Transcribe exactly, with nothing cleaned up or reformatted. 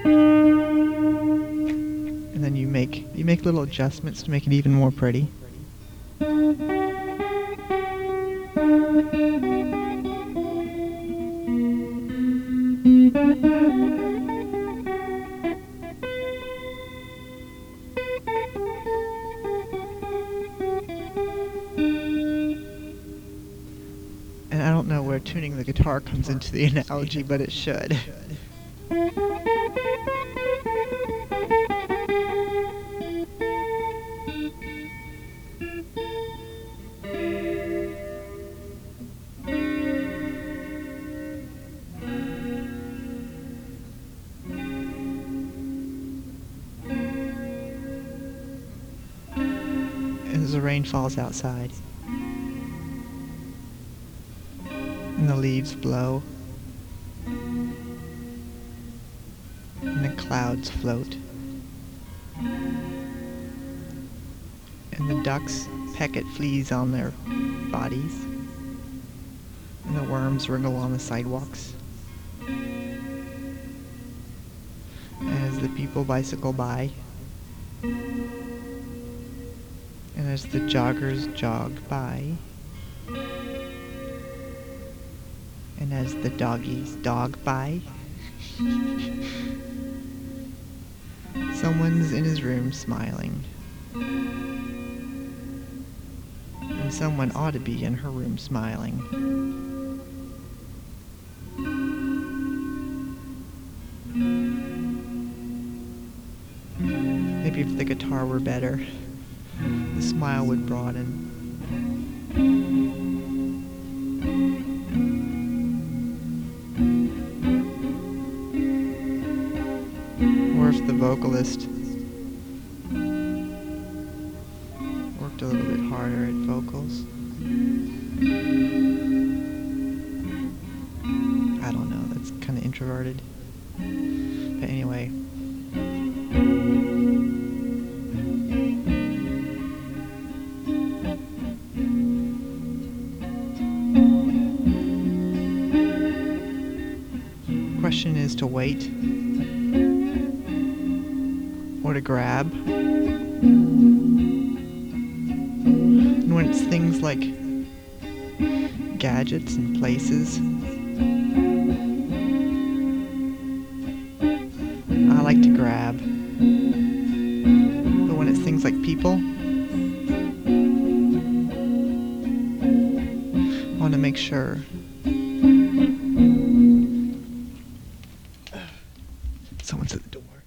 And then you make you make little adjustments to make it even more pretty. And I don't know where tuning the guitar comes into the analogy, but it should. As the rain falls outside and the leaves blow and the clouds float and the ducks peck at fleas on their bodies and the worms wriggle on the sidewalks, as the people bicycle by, and as the joggers jog by, and as the doggies dog by, someone's in his room smiling. And someone ought to be in her room smiling. Maybe if the guitar were better, the smile would broaden. Or if the vocalist worked a little bit harder at vocals. I don't know, that's kind of introverted. But anyway. Question is to wait or to grab. And when it's things like gadgets and places, I like to grab. But when it's things like people, I want to make sure. Someone's at the door.